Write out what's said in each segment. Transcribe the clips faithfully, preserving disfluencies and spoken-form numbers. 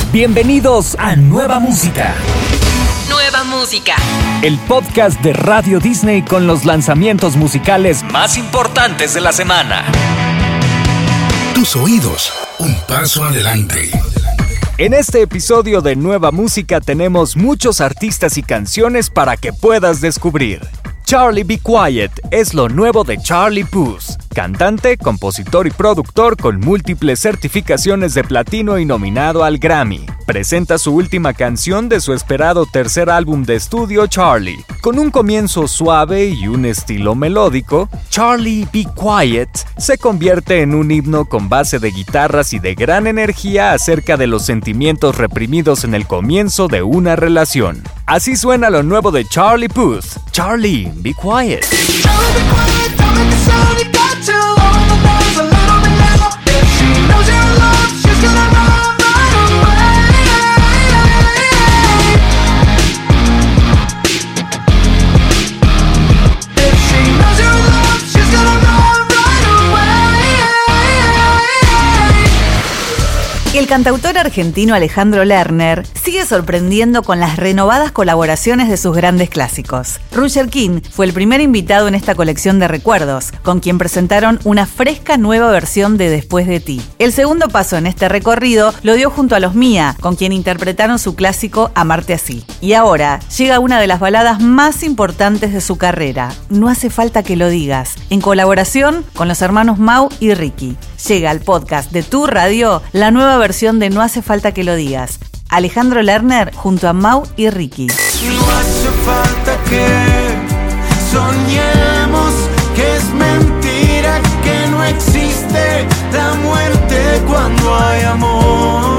Bienvenidos a Nueva Música. Nueva Música. El podcast de Radio Disney con los lanzamientos musicales más importantes de la semana. Tus oídos, un paso adelante. En este episodio de Nueva Música tenemos muchos artistas y canciones para que puedas descubrir. Charlie Be Quiet es lo nuevo de Charlie Puth, cantante, compositor y productor con múltiples certificaciones de platino y nominado al Grammy. Presenta su última canción de su esperado tercer álbum de estudio, Charlie. Con un comienzo suave y un estilo melódico, Charlie Be Quiet se convierte en un himno con base de guitarras y de gran energía acerca de los sentimientos reprimidos en el comienzo de una relación. Así suena lo nuevo de Charlie Puth, Charlie Be Quiet. El cantautor argentino Alejandro Lerner sigue sorprendiendo con las renovadas colaboraciones de sus grandes clásicos. Roger King fue el primer invitado en esta colección de recuerdos, con quien presentaron una fresca nueva versión de Después de ti. El segundo paso en este recorrido lo dio junto a los Mía, con quien interpretaron su clásico Amarte así. Y ahora llega una de las baladas más importantes de su carrera, No hace falta que lo digas, en colaboración con los hermanos Mau y Ricky. Llega al podcast de Tu Radio la nueva versión de No hace falta que lo digas. Alejandro Lerner junto a Mau y Ricky. No hace falta que soñemos que es mentira, que no existe la muerte cuando hay amor.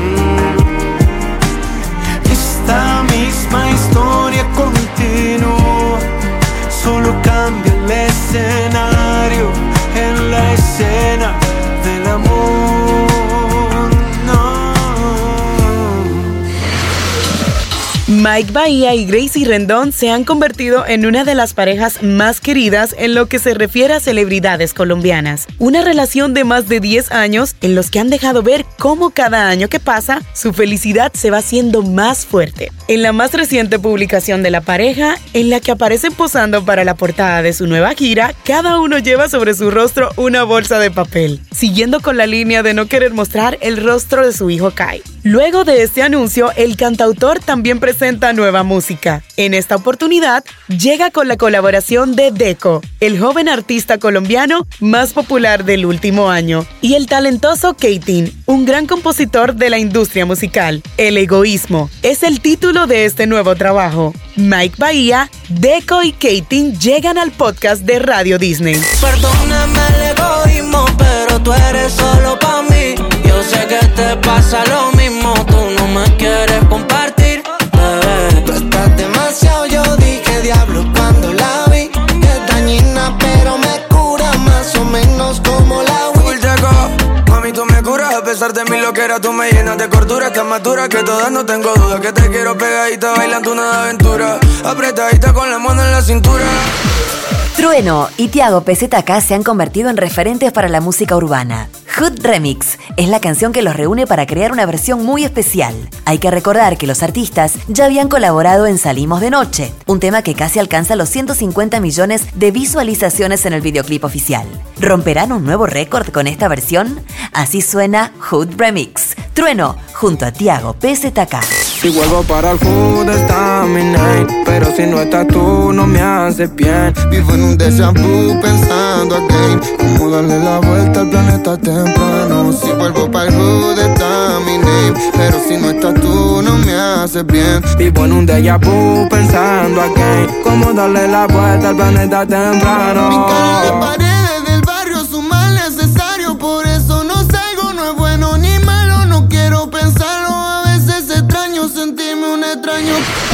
Esta misma historia continúa, solo cambia el escenario en la escena del amor. Mike Bahía y Gracie Rendón se han convertido en una de las parejas más queridas en lo que se refiere a celebridades colombianas. Una relación de más de diez años en los que han dejado ver cómo cada año que pasa, su felicidad se va haciendo más fuerte. En la más reciente publicación de la pareja, en la que aparecen posando para la portada de su nueva gira, cada uno lleva sobre su rostro una bolsa de papel, siguiendo con la línea de no querer mostrar el rostro de su hijo Kai. Luego de este anuncio, el cantautor también presenta nueva música. En esta oportunidad, llega con la colaboración de Deco, el joven artista colombiano más popular del último año, y el talentoso Keitin, un gran compositor de la industria musical. El egoísmo es el título de este nuevo trabajo. Mike Bahía, Deco y Keitin llegan al podcast de Radio Disney. Perdóname el egoísmo, pero tú eres solo para mí. Yo sé que te pasa lo mismo, tú no me quieres compartir. Bebé, tú estás demasiado, yo dije diablo cuando la vi. Es dañina, pero me cura más o menos como la Wii. Mami, tú me curas a pesar de mi loquera, tú me llenas de cordura, que más dura que todas, no tengo duda. Que te quiero pegadita, bailando una aventura, apretadita con la mano en la cintura. Trueno y Tiago P Z K se han convertido en referentes para la música urbana. Hood Remix es la canción que los reúne para crear una versión muy especial. Hay que recordar que los artistas ya habían colaborado en Salimos de Noche, un tema que casi alcanza los ciento cincuenta millones de visualizaciones en el videoclip oficial. ¿Romperán un nuevo récord con esta versión? Así suena Hood Remix. Trueno junto a Tiago P Z K. Si vuelvo para el hood está mi name, pero si no estás tú no me hace bien. Vivo en un déjà vu pensando again, cómo darle la vuelta al planeta temprano. Si vuelvo para el hood está mi name, pero si no estás tú no me hace bien. Vivo en un déjà vu pensando again, cómo darle la vuelta al planeta temprano. Pintar las paredes del barrio es un mal necesario, por eso no salgo, no es bueno ni malo, no quiero pensarlo. A veces extraño sentirme un extraño.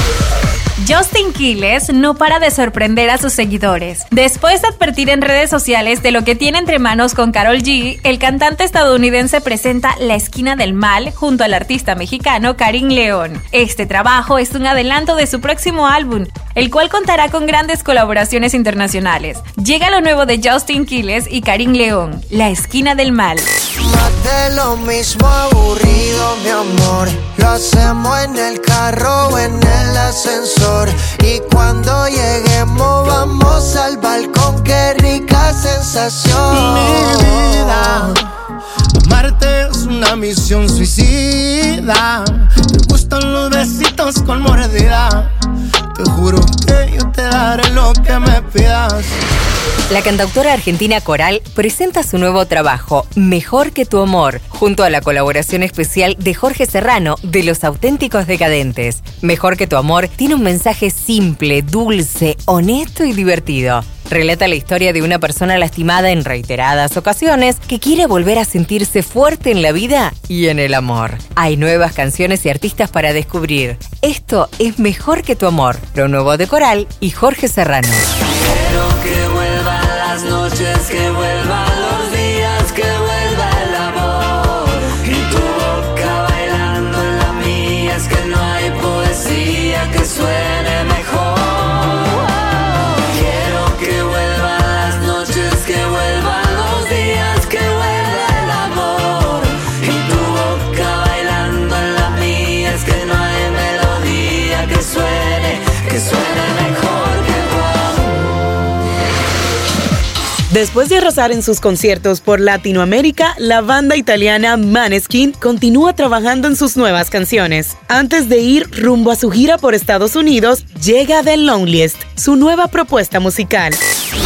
Justin Quiles no para de sorprender a sus seguidores. Después de advertir en redes sociales de lo que tiene entre manos con Karol G, el cantante estadounidense presenta La Esquina del Mal junto al artista mexicano Karim León. Este trabajo es un adelanto de su próximo álbum, el cual contará con grandes colaboraciones internacionales. Llega lo nuevo de Justin Quiles y Karim León, La Esquina del Mal. Más de lo mismo aburrido, mi amor. amor. Lo hacemos en el carro o en el ascensor. Y cuando lleguemos vamos al balcón. Qué rica sensación. Mi vida, amarte es una misión suicida. Me gustan los besitos con mordida. Te juro que yo te daré lo que me pidas. La cantautora argentina Coral presenta su nuevo trabajo, Mejor que tu amor, junto a la colaboración especial de Jorge Serrano, de Los Auténticos Decadentes. Mejor que tu amor tiene un mensaje simple, dulce, honesto y divertido. Relata la historia de una persona lastimada en reiteradas ocasiones que quiere volver a sentirse fuerte en la vida y en el amor. Hay nuevas canciones y artistas para descubrir. Esto es Mejor que tu amor, lo nuevo de Coral y Jorge Serrano. Quiero que vuelvan las noches, que vuelvan los días, que vuelva el amor. Y tu boca bailando en la mía, es que no hay poesía que suene mejor. Quiero que vuelvan las noches, que vuelvan los días, que vuelva el amor. Y tu boca bailando en la mía, es que no hay melodía que suene, que suene mejor que tu amor. Después de arrasar en sus conciertos por Latinoamérica, la banda italiana Måneskin continúa trabajando en sus nuevas canciones. Antes de ir rumbo a su gira por Estados Unidos, llega The Loneliest, su nueva propuesta musical.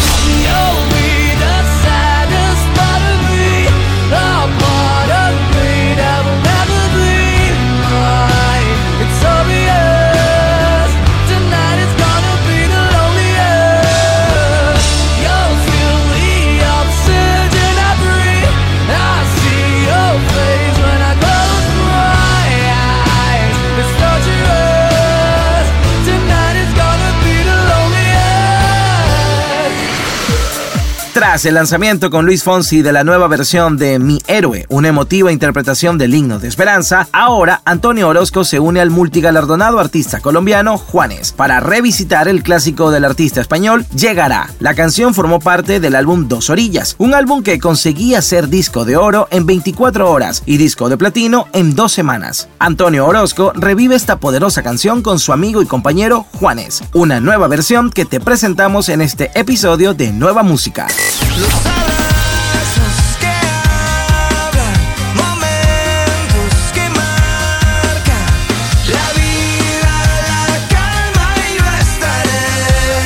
Tras el lanzamiento con Luis Fonsi de la nueva versión de Mi Héroe, una emotiva interpretación del himno de esperanza, ahora Antonio Orozco se une al multigalardonado artista colombiano Juanes para revisitar el clásico del artista español Llegará. La canción formó parte del álbum Dos Orillas, un álbum que conseguía ser disco de oro en veinticuatro horas y disco de platino en dos semanas. Antonio Orozco revive esta poderosa canción con su amigo y compañero Juanes, una nueva versión que te presentamos en este episodio de Nueva Música. Los abrazos que hablan, momentos que marcan la vida, la calma y yo estaré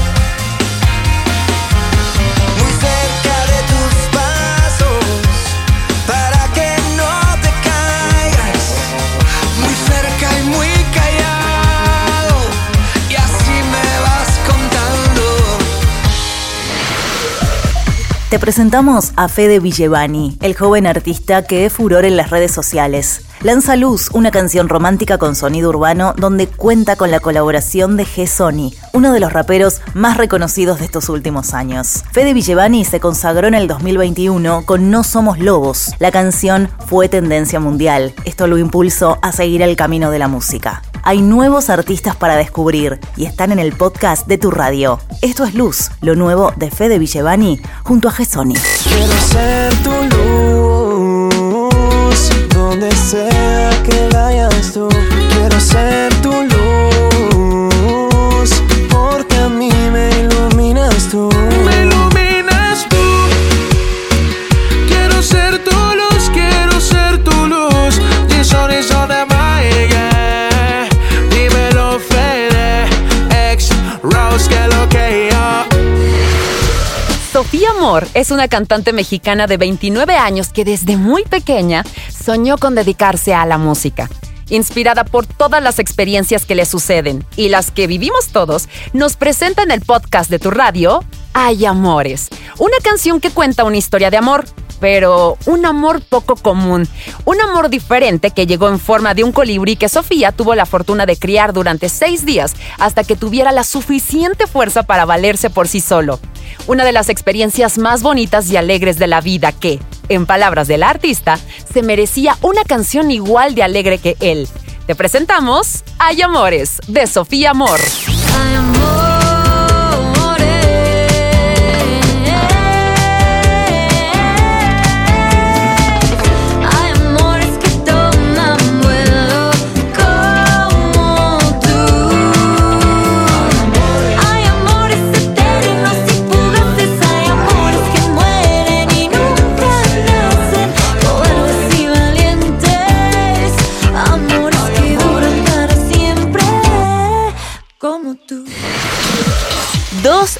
muy cerca de tus pasos para que no te caigas, muy cerca y muy callado y así me vas contando. Te presentamos a Fede Villevani, el joven artista que es furor en las redes sociales. Lanza Luz, una canción romántica con sonido urbano donde cuenta con la colaboración de G-Sony, uno de los raperos más reconocidos de estos últimos años. Fede Villevani se consagró en el dos mil veintiuno con No Somos Lobos. La canción fue tendencia mundial. Esto lo impulsó a seguir el camino de la música. Hay nuevos artistas para descubrir y están en el podcast de Tu Radio. Esto es Luz, lo nuevo de Fede Villevani junto a G-Sony. Quiero ser tu luz, donde sea que vayas tú. Quiero ser tu luz, porque a mí me iluminas tú. Me iluminas tú. Quiero ser tu luz, quiero ser tu luz. Y son y son de Maya. Dímelo, Fede, ex Rose, que lo que yo. Sofía Amor es una cantante mexicana de veintinueve años que desde muy pequeña soñó con dedicarse a la música. Inspirada por todas las experiencias que le suceden y las que vivimos todos, nos presenta en el podcast de Tu Radio, Hay Amores, una canción que cuenta una historia de amor, pero un amor poco común, un amor diferente que llegó en forma de un colibrí que Sofía tuvo la fortuna de criar durante seis días hasta que tuviera la suficiente fuerza para valerse por sí solo. Una de las experiencias más bonitas y alegres de la vida que, en palabras del artista, se merecía una canción igual de alegre que él. Te presentamos Hay Amores, de Sofía Amor. Hay amores, hay amores que toman vuelo.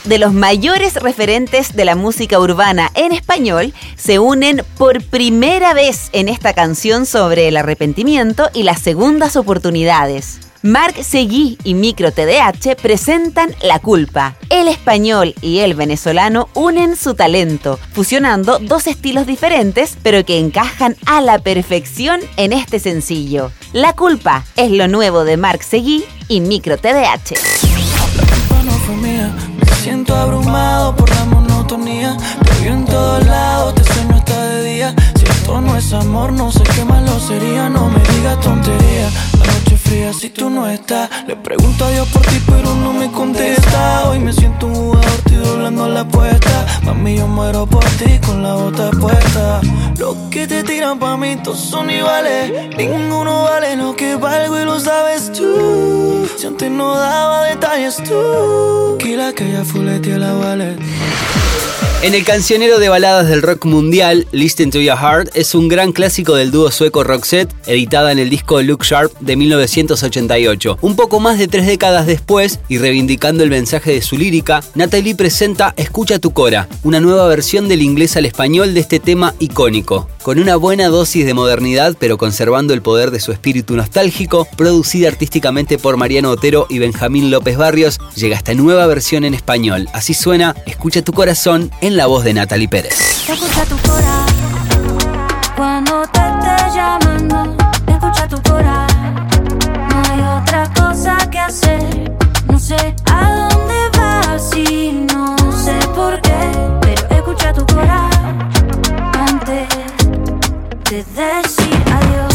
de los mayores referentes de la música urbana en español se unen por primera vez en esta canción sobre el arrepentimiento y las segundas oportunidades. Marc Seguí y Micro T D H presentan La Culpa. El español y el venezolano unen su talento, fusionando dos estilos diferentes, pero que encajan a la perfección en este sencillo. La Culpa es lo nuevo de Marc Seguí y Micro T D H. La culpa no fue mía, me siento abrumado por la monotonía. Te veo en todos lados, te sueño hasta de día. Si esto no es amor, no sé qué malo sería. No me digas tontería, la noche fría si tú no estás. Le pregunto a Dios por ti, pero no me contesta. Hoy me siento un jugador, estoy doblando la apuesta. Mami, yo muero por ti con la bota puesta. Los que te tiran pa' mí, todos son iguales. Ninguno vale lo que valgo y lo sabes tú. Si antes no daba detalles tú, que la que ya fuletea la wallet. En el cancionero de baladas del rock mundial, Listen to Your Heart es un gran clásico del dúo sueco Roxette, editada en el disco Look Sharp de mil novecientos ochenta y ocho. Un poco más de tres décadas después, y reivindicando el mensaje de su lírica, Natalie presenta Escucha tu cora, una nueva versión del inglés al español de este tema icónico. Con una buena dosis de modernidad, pero conservando el poder de su espíritu nostálgico, producida artísticamente por Mariano Otero y Benjamín López Barrios, llega esta nueva versión en español. Así suena Escucha tu corazón en la voz de Natalie Pérez. Escucha tu cora, cuando te esté llamando, escucha tu cora, no hay otra cosa que hacer, no sé a dónde vas y no sé por qué, pero escucha tu cora, antes de decir adiós.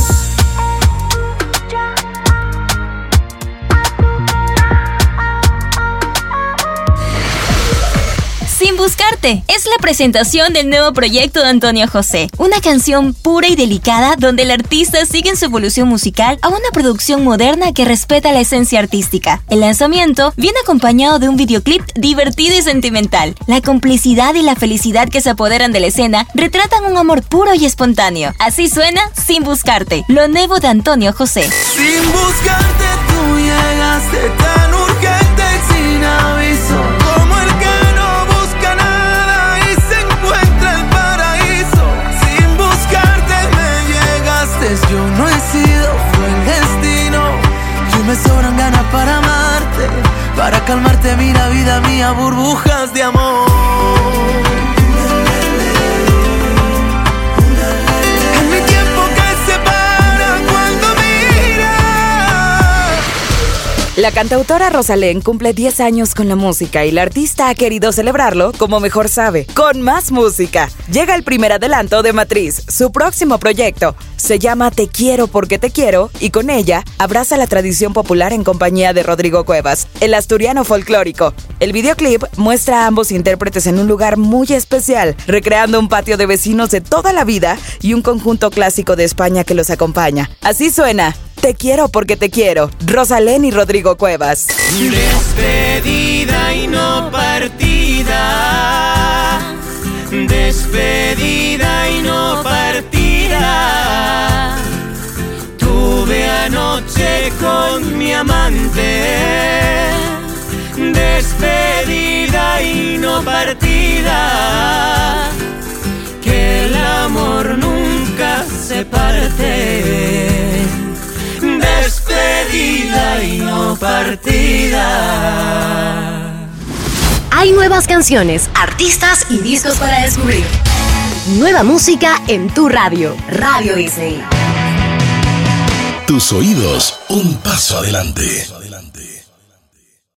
Sin Buscarte es la presentación del nuevo proyecto de Antonio José, una canción pura y delicada donde el artista sigue en su evolución musical a una producción moderna que respeta la esencia artística. El lanzamiento viene acompañado de un videoclip divertido y sentimental. La complicidad y la felicidad que se apoderan de la escena retratan un amor puro y espontáneo. Así suena Sin Buscarte, lo nuevo de Antonio José. Sin buscarte tú llegaste tan urgente y sin aviso, como el que no busca nada y se encuentra el paraíso. Sin buscarte me llegaste, yo no he sido, fue el destino. Yo me sobran ganas para amarte, para calmarte, mira vida mía, burbujas de amor. La cantautora Rosalén cumple diez años con la música y la artista ha querido celebrarlo como mejor sabe, con más música. Llega el primer adelanto de Matriz, su próximo proyecto. Se llama Te Quiero Porque Te Quiero y con ella abraza la tradición popular en compañía de Rodrigo Cuevas, el asturiano folclórico. El videoclip muestra a ambos intérpretes en un lugar muy especial, recreando un patio de vecinos de toda la vida y un conjunto clásico de España que los acompaña. Así suena Te Quiero Porque Te Quiero, Rosalén y Rodrigo Cuevas. Despedida y no partida, despedida y no partida. Tuve anoche con mi amante, despedida y no partida. Que el amor nunca se parte, despedida y no partida. Hay nuevas canciones, artistas y discos para descubrir. Nueva música en tu radio. Radio Disney. Tus oídos, un paso adelante.